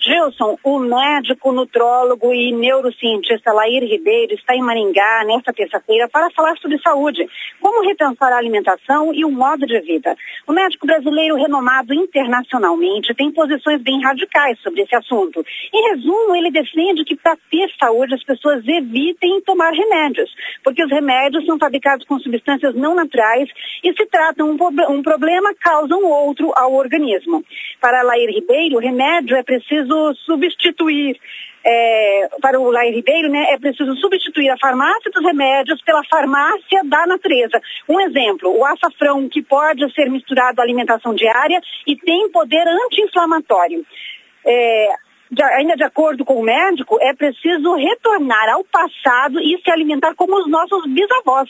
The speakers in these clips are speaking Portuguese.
Gilson, o médico, nutrólogo e neurocientista Lair Ribeiro está em Maringá nesta terça-feira para falar sobre saúde, como repensar a alimentação e o modo de vida. O médico brasileiro, renomado internacionalmente, tem posições bem radicais sobre esse assunto. Em resumo, ele defende que para ter saúde as pessoas evitem tomar remédios, porque os remédios são fabricados com substâncias não naturais e se tratam um problema, causam outro ao organismo. Para Lair Ribeiro, o remédio é preciso substituir, para o Lair Ribeiro, é preciso substituir a farmácia dos remédios pela farmácia da natureza. Um exemplo, o açafrão, que pode ser misturado à alimentação diária e tem poder anti-inflamatório. Ainda de acordo com o médico, é preciso retornar ao passado e se alimentar como os nossos bisavós.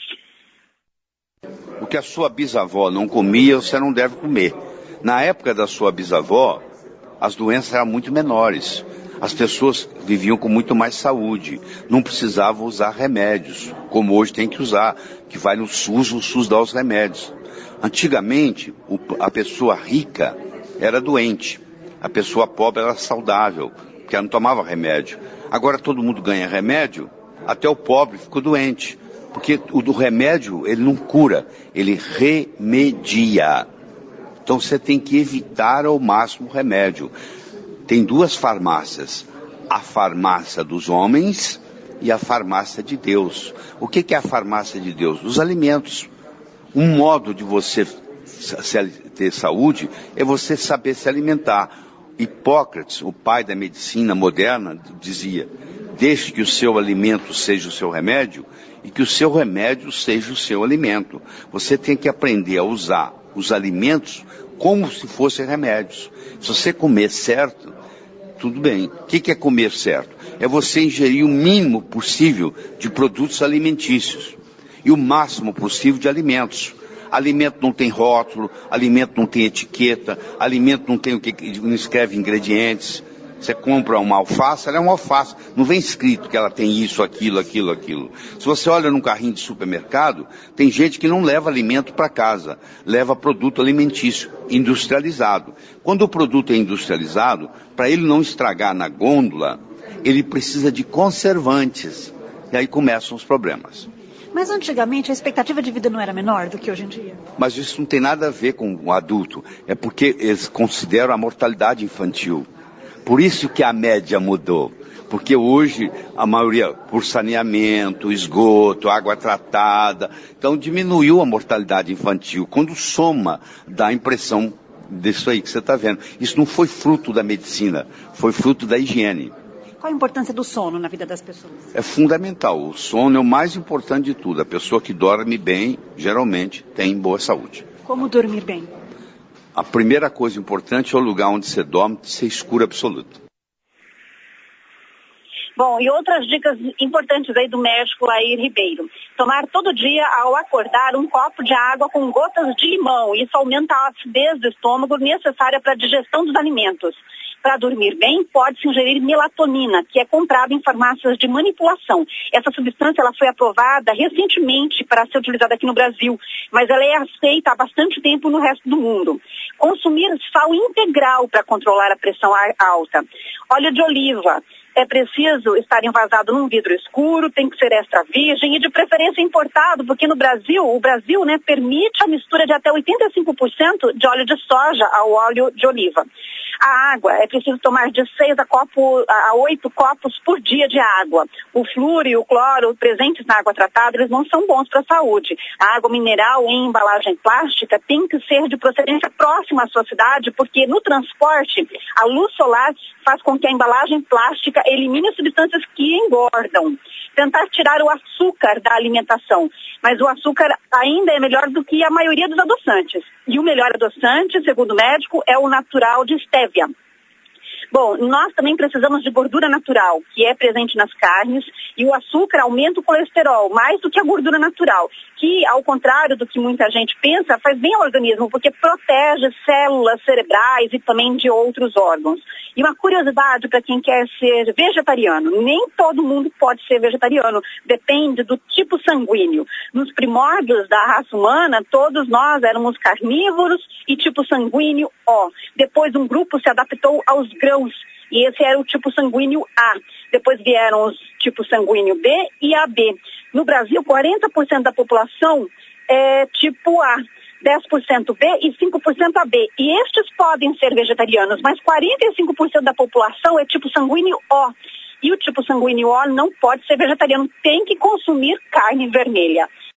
O que a sua bisavó não comia, você não deve comer. Na época da sua bisavó, as doenças eram muito menores. As pessoas viviam com muito mais saúde. Não precisavam usar remédios, como hoje tem que usar, que vai no SUS, o SUS dá os remédios. Antigamente, a pessoa rica era doente. A pessoa pobre era saudável, porque ela não tomava remédio. Agora todo mundo ganha remédio, até o pobre ficou doente. Porque o do remédio, ele não cura, ele remedia. Então você tem que evitar ao máximo o remédio. Tem duas farmácias, a farmácia dos homens e a farmácia de Deus. O que é a farmácia de Deus? Os alimentos. Um modo de você ter saúde é você saber se alimentar. Hipócrates, o pai da medicina moderna, dizia: deixe que o seu alimento seja o seu remédio e que o seu remédio seja o seu alimento. Você tem que aprender a usar os alimentos como se fossem remédios. Se você comer certo, tudo bem. O que é comer certo? É você ingerir o mínimo possível de produtos alimentícios e o máximo possível de alimentos. Alimento não tem rótulo, alimento não tem etiqueta, alimento não tem o que não escreve ingredientes. Você compra uma alface, ela é uma alface. Não vem escrito que ela tem isso, aquilo. Se você olha num carrinho de supermercado, tem gente que não leva alimento para casa, leva produto alimentício industrializado. Quando o produto é industrializado, para ele não estragar na gôndola, ele precisa de conservantes. E aí começam os problemas. Mas antigamente a expectativa de vida não era menor do que hoje em dia? Mas isso não tem nada a ver com o adulto. É porque eles consideram a mortalidade infantil. Por isso que a média mudou. Porque hoje a maioria por saneamento, esgoto, água tratada. Então diminuiu a mortalidade infantil. Quando soma, dá a impressão disso aí que você está vendo. Isso não foi fruto da medicina, foi fruto da higiene. Qual a importância do sono na vida das pessoas? É fundamental. O sono é o mais importante de tudo. A pessoa que dorme bem, geralmente, tem boa saúde. Como dormir bem? A primeira coisa importante é o lugar onde você dorme ser escuro absoluto. Bom, e outras dicas importantes aí do médico Lair Ribeiro. Tomar todo dia, ao acordar, um copo de água com gotas de limão. Isso aumenta a acidez do estômago necessária para a digestão dos alimentos. Para dormir bem, pode-se ingerir melatonina, que é comprada em farmácias de manipulação. Essa substância ela foi aprovada recentemente para ser utilizada aqui no Brasil, mas ela é aceita há bastante tempo no resto do mundo. Consumir sal integral para controlar a pressão alta. Óleo de oliva. É preciso estar envasado num vidro escuro, tem que ser extra virgem e de preferência importado, porque no Brasil, permite a mistura de até 85% de óleo de soja ao óleo de oliva. A água, é preciso tomar de 6 a 8 copos por dia de água. O flúor e o cloro presentes na água tratada, eles não são bons para a saúde. A água mineral em embalagem plástica tem que ser de procedência próxima à sua cidade, porque no transporte, a luz solar faz com que a embalagem plástica elimine substâncias que engordam. Tentar tirar o açúcar da alimentação. Mas o açúcar ainda é melhor do que a maioria dos adoçantes. E o melhor adoçante, segundo o médico, é o natural de estévia. Bom, nós também precisamos de gordura natural, que é presente nas carnes, e o açúcar aumenta o colesterol, mais do que a gordura natural, que, ao contrário do que muita gente pensa, faz bem ao organismo, porque protege células cerebrais e também de outros órgãos. E uma curiosidade para quem quer ser vegetariano, nem todo mundo pode ser vegetariano, depende do tipo sanguíneo. Nos primórdios da raça humana, todos nós éramos carnívoros e tipo sanguíneo O. Depois um grupo se adaptou aos grãos E esse era o tipo sanguíneo A. Depois vieram os tipos sanguíneo B e AB. No Brasil, 40% da população é tipo A, 10% B e 5% AB. E estes podem ser vegetarianos, mas 45% da população é tipo sanguíneo O. E o tipo sanguíneo O não pode ser vegetariano, tem que consumir carne vermelha.